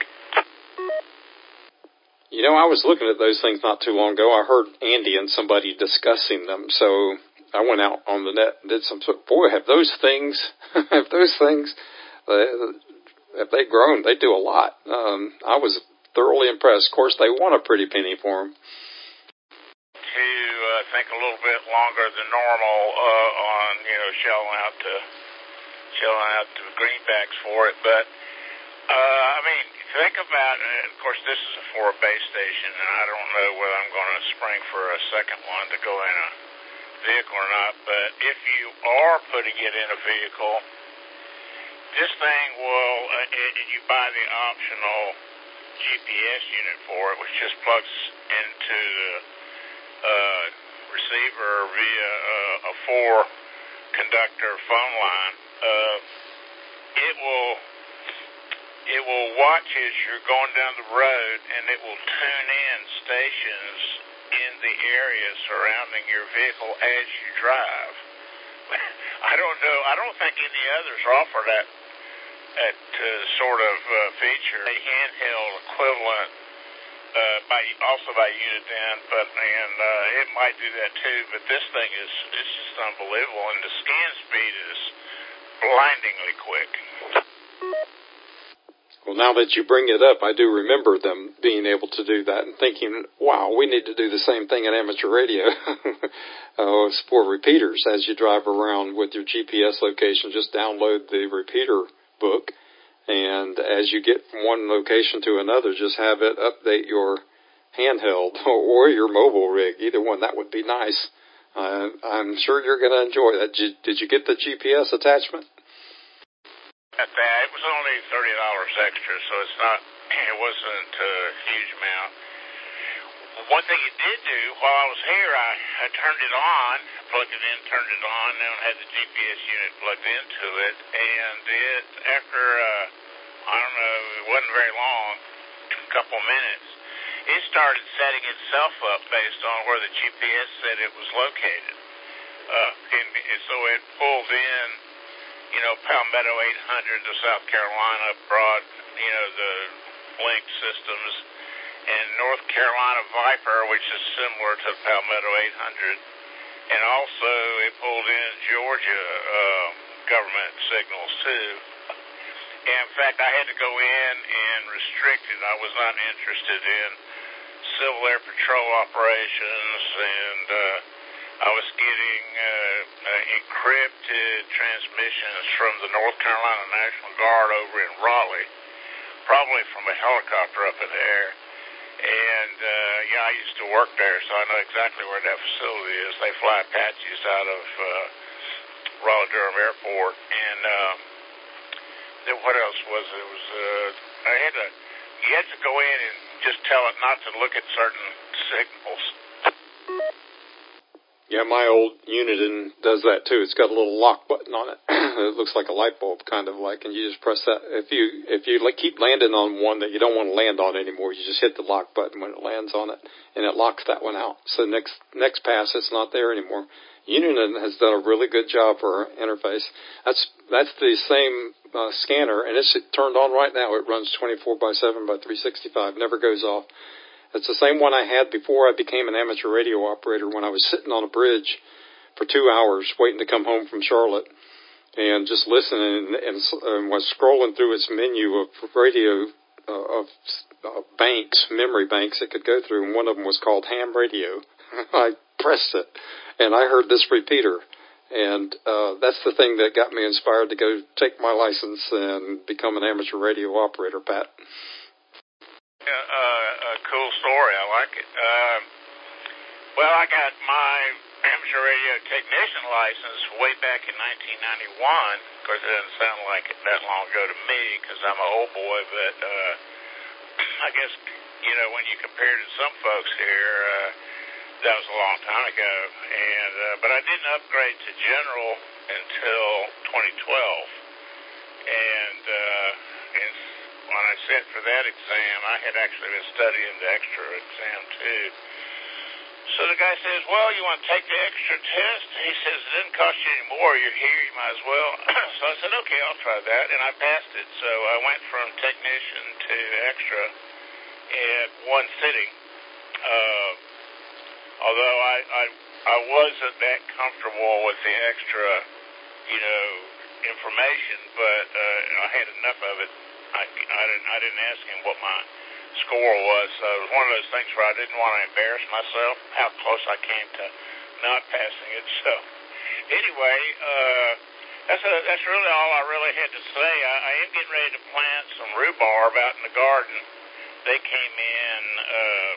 You know, I was looking at those things not too long ago. I heard Andy and somebody discussing them, so I went out on the net and did some, boy, have those things, have those things, uh, have they grown? They do a lot. Um, I was thoroughly impressed. Of course, they want a pretty penny for them. To uh, think a little bit longer than normal uh, on, you know, shelling out to, shelling out to greenbacks for it. But, uh, I mean, think about it. Of course, this is a four base station, and I don't know whether I'm going to spring for a second one to go in a vehicle or not, but if you are putting it in a vehicle, this thing will, uh, it, you buy the optional G P S unit for it, which just plugs into the uh, receiver via uh, a four conductor phone line. Uh, it will it will watch as you're going down the road, and it will tune in stations in the area surrounding your vehicle as you drive. I don't know. I don't think any others offer that that uh, sort of uh, feature. A handheld equivalent, uh, by also by Uniden, but and uh, it might do that too. But this thing is it's just unbelievable, and the scan speed is blindingly quick. Well, now that you bring it up, I do remember them being able to do that and thinking, wow, we need to do the same thing in amateur radio uh, for repeaters. As you drive around with your G P S location, just download the repeater book, and as you get from one location to another, just have it update your handheld or your mobile rig, either one. That would be nice. Uh, I'm sure you're going to enjoy that. Did you, did you get the G P S attachment? At that, it was only thirty dollars extra, so it's not, it wasn't a huge amount. One thing it did do, while I was here, I, I turned it on, plugged it in, turned it on, and had the G P S unit plugged into it, and it, after, uh, I don't know, it wasn't very long, a couple minutes, it started setting itself up based on where the G P S said it was located. Uh, and, and so it pulled in, you know, Palmetto eight hundred to South Carolina, broad, you know, the link systems, and North Carolina Viper, which is similar to Palmetto eight hundred, and also it pulled in Georgia uh, government signals too. And in fact, I had to go in and restrict it. I was not interested in Civil Air Patrol operations, and uh, I was getting uh, uh, encrypted transmissions from the North Carolina National Guard over in Raleigh, probably from a helicopter up in the air. And, uh, yeah, I used to work there, so I know exactly where that facility is. They fly Apaches out of uh, Raleigh-Durham Airport. And uh, then what else was it? It was, uh, I had to, you had to go in and just tell it not to look at certain signals. Yeah, my old Uniden does that too. It's got a little lock button on it. It looks like a light bulb, kind of like, and you just press that. If you if you like keep keep landing on one that you don't want to land on anymore. You just hit the lock button when it lands on it, and it locks that one out. So next next pass, it's not there anymore. Union has done a really good job for our interface. That's that's the same uh, scanner, and it's turned on right now. It runs twenty-four by seven by three sixty-five, never goes off. It's the same one I had before I became an amateur radio operator when I was sitting on a bridge for two hours waiting to come home from Charlotte and just listening and, and, and was scrolling through its menu of radio uh, of uh, banks, memory banks it could go through, and one of them was called ham radio. I pressed it, and I heard this repeater, and uh, that's the thing that got me inspired to go take my license and become an amateur radio operator, Pat. Yeah, uh, a cool story. I like it. Uh, well, I got my amateur radio technician license way back in nineteen ninety-one. Of course, it doesn't sound like it that long ago to me because I'm an old boy, but uh, I guess, you know, when you compare to some folks here, uh, that was a long time ago. And uh, but I didn't upgrade to general until twenty twelve. And, uh, and when I sat for that exam, I had actually been studying the extra exam, too. So the guy says, well, you want to take the extra test? He says, it didn't cost you any more. You're here. You might as well. So I said, okay, I'll try that. And I passed it. So I went from technician to extra at one sitting. Uh, although I, I, I wasn't that comfortable with the extra, you know, information, but uh, I had enough of it. I, I, didn't, I didn't ask him what my score was, so it was one of those things where I didn't want to embarrass myself, how close I came to not passing it. So anyway, uh, that's a, that's really all I really had to say. I, I am getting ready to plant some rhubarb out in the garden. They came in uh,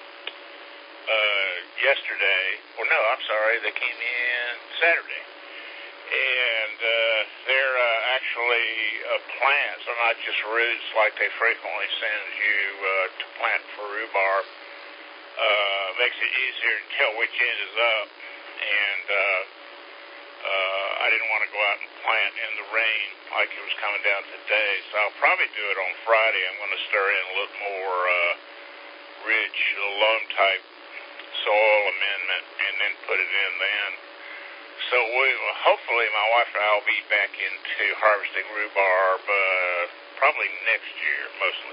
uh, yesterday, or no, I'm sorry, they came in Saturday. And uh, they're uh, actually uh, plants. They're not just roots like they frequently send you uh, to plant for rhubarb. Uh, makes it easier to tell which end is up. And uh, uh, I didn't want to go out and plant in the rain like it was coming down today. So I'll probably do it on Friday. I'm going to stir in a little more uh, rich loam-type soil amendment and then put it in then. So we, hopefully my wife and I will be back into harvesting rhubarb uh, probably next year, mostly.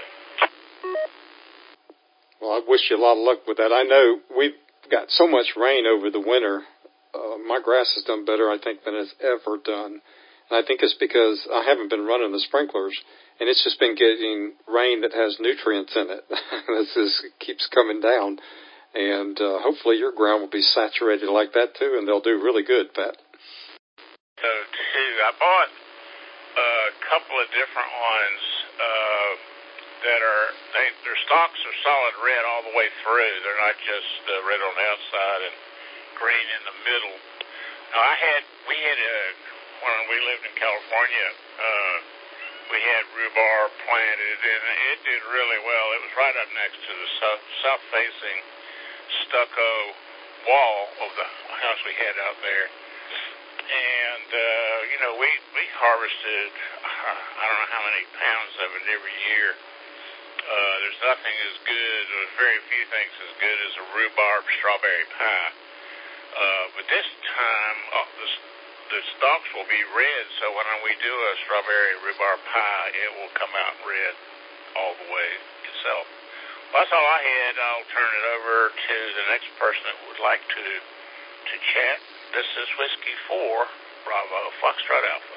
Well, I wish you a lot of luck with that. I know we've got so much rain over the winter. Uh, my grass has done better, I think, than it's ever done. And I think it's because I haven't been running the sprinklers, and it's just been getting rain that has nutrients in it. This is, keeps coming down. And uh, hopefully your ground will be saturated like that, too, and they'll do really good, Pat. So, too, I bought a couple of different ones uh, that are, they, their stalks are solid red all the way through. They're not just uh, red on the outside and green in the middle. Now, I had, we had, a, when we lived in California, uh, we had rhubarb planted, and it did really well. It was right up next to the south, south-facing stucco wall of the house we had out there. And, uh, you know, we, we harvested, uh, I don't know how many pounds of it every year. Uh, there's nothing as good, there's very few things as good as a rhubarb strawberry pie. Uh, but this time, uh, the, the stalks will be red, so when we do a strawberry rhubarb pie, it will come out red all the way itself. Well, that's all I had. I'll turn it over to the next person that would like to to chat. This is Whiskey four, Bravo, Foxtrot Alpha.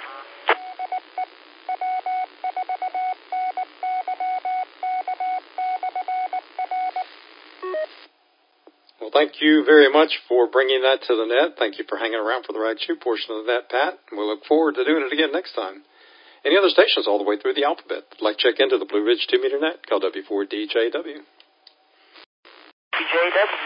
Well, thank you very much for bringing that to the net. Thank you for hanging around for the Rag Chew portion of that, Pat. We look forward to doing it again next time. Any other stations all the way through the alphabet? Like check into the Blue Ridge two meter net, call W four D J W. D J W.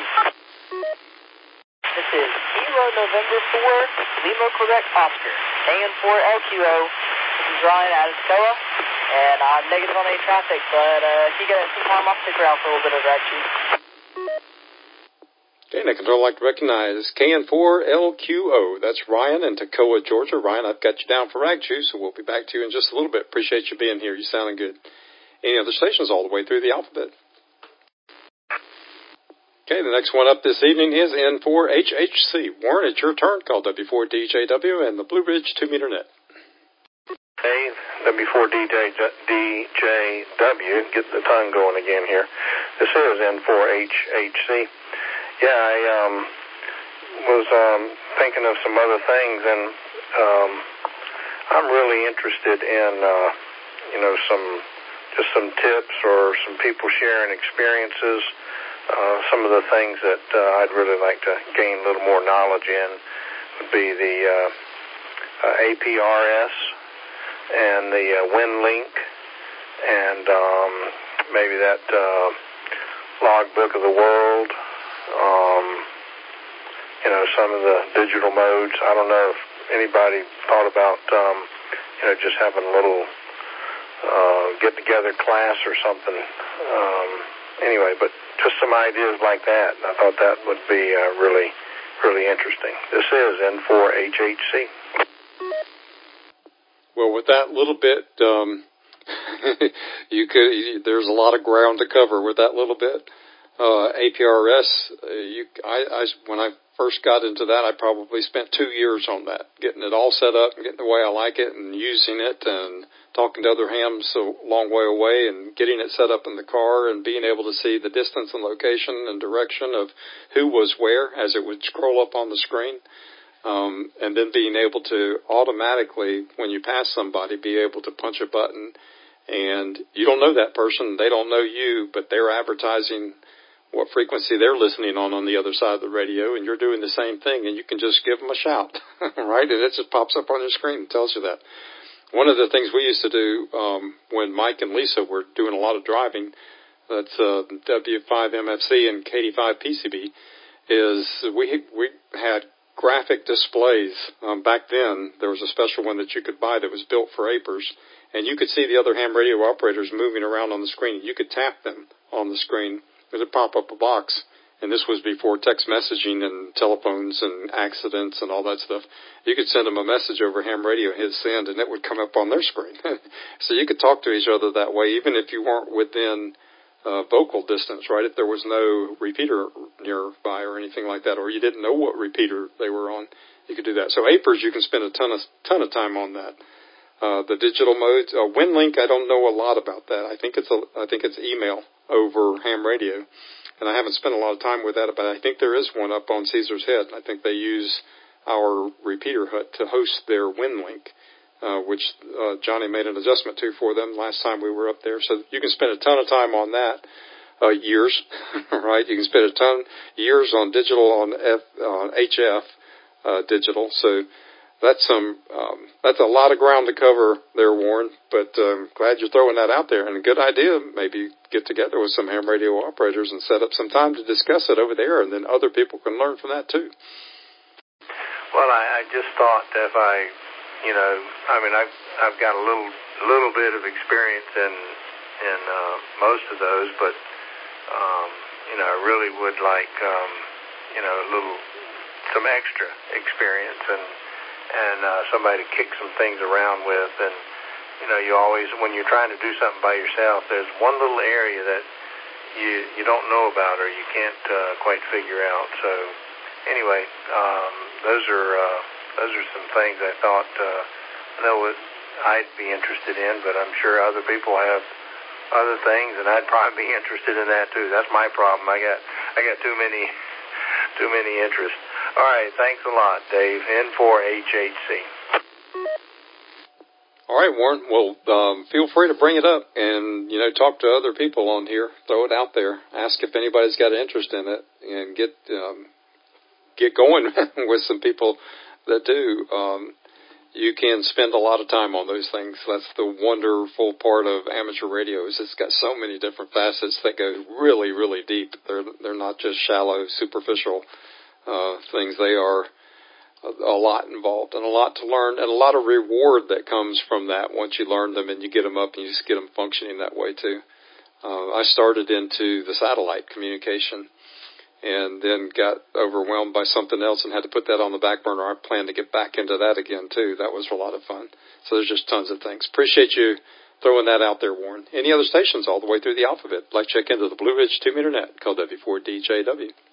This is Kilo November four, Lima Quebec Oscar, A N four L Q O. This is Ryan out of Tacoma, and I'm negative on any traffic, but uh, if you get some time, I'll stick around for a little bit of action. Okay, Net Control like to recognize K N four L Q O. That's Ryan in Tacoma, Georgia. Ryan, I've got you down for Rag Chew, so we'll be back to you in just a little bit. Appreciate you being here. You're sounding good. any other stations all the way through the alphabet. Okay, the next one up this evening is N four H H C. Warren, it's your turn. Call W four D J W and the Blue Ridge two meter net. Hey, W four D J W, get the tongue going again here. This is N four H H C. Yeah, I um, was um, thinking of some other things, and um, I'm really interested in, uh, you know, some just some tips or some people sharing experiences. Uh, some of the things that uh, I'd really like to gain a little more knowledge in would be the uh, uh, A P R S and the uh, WinLink, and um, maybe that uh, Logbook of the World, um, you know, some of the digital modes. I don't know if anybody thought about, um, you know, just having a little uh, get-together class or something. Um, anyway, but just some ideas like that. I thought that would be uh, really, really interesting. This is N four H H C. Well, with that little bit, um, you could. You, there's a lot of ground to cover with that little bit. Uh, A P R S. Uh, you, I, I, when I first got into that, I probably spent two years on that, getting it all set up and getting the way I like it, and using it, and talking to other hams a long way away, and getting it set up in the car, and being able to see the distance and location and direction of who was where as it would scroll up on the screen. Um, and then being able to automatically, when you pass somebody, be able to punch a button, and you don't know that person, they don't know you, but they're advertising what frequency they're listening on on the other side of the radio, and you're doing the same thing, and you can just give them a shout, right? And it just pops up on your screen and tells you that. One of the things we used to do um, when Mike and Lisa were doing a lot of driving, that's uh, W five M F C and K D five P C B, is we we had graphic displays. Um, back then, there was a special one that you could buy that was built for A P Rs, and you could see the other ham radio operators moving around on the screen. You could tap them on the screen. It would pop up a box, and this was before text messaging and telephones and accidents and all that stuff. You could send them a message over ham radio, hit send, and it would come up on their screen. So you could talk to each other that way, even if you weren't within Uh, vocal distance, right? If there was no repeater nearby or anything like that, or you didn't know what repeater they were on, you could do that. So A P Rs, you can spend a ton of ton of time on that. Uh, the digital modes, uh, WinLink, I don't know a lot about that. I think it's a, I think it's email over ham radio, and I haven't spent a lot of time with that. But I think there is one up on Caesar's Head. I think they use our repeater hut to host their WinLink. Uh, which uh, Johnny made an adjustment to for them last time we were up there. So you can spend a ton of time on that, uh, years, right? You can spend a ton years on digital, on F, on H F uh, digital. So that's some um, that's a lot of ground to cover there, Warren. But um, glad you're throwing that out there, and a good idea. Maybe get together with some ham radio operators and set up some time to discuss it over there, and then other people can learn from that too. Well, I, I just thought if I You know, I mean, I've I've got a little little bit of experience in in uh, most of those, but um, you know, I really would like um, you know a little some extra experience and and uh, somebody to kick some things around with. And you know, you always when you're trying to do something by yourself, there's one little area that you you don't know about or you can't uh, quite figure out. So anyway, um, those are. Uh, Those are some things I thought uh, know what I'd be interested in, but I'm sure other people have other things, and I'd probably be interested in that too. That's my problem. I got I got too many too many interests. All right, thanks a lot, Dave. N four H H C. All right, Warren. Well, um, feel free to bring it up and you know talk to other people on here. Throw it out there. Ask if anybody's got an interest in it, and get um, get going with some people that do. Um, you can spend a lot of time on those things. That's the wonderful part of amateur radio is it's got so many different facets that go really, really deep. They're they're not just shallow, superficial uh, things. They are a, a lot involved and a lot to learn and a lot of reward that comes from that once you learn them and you get them up and you just get them functioning that way too. Uh, I started into the satellite communication and then got overwhelmed by something else and had to put that on the back burner. I plan to get back into that again, too. That was a lot of fun. So there's just tons of things. Appreciate you throwing that out there, Warren. Any other stations all the way through the alphabet? Like check into the Blue Ridge two meter net, code W four D J W.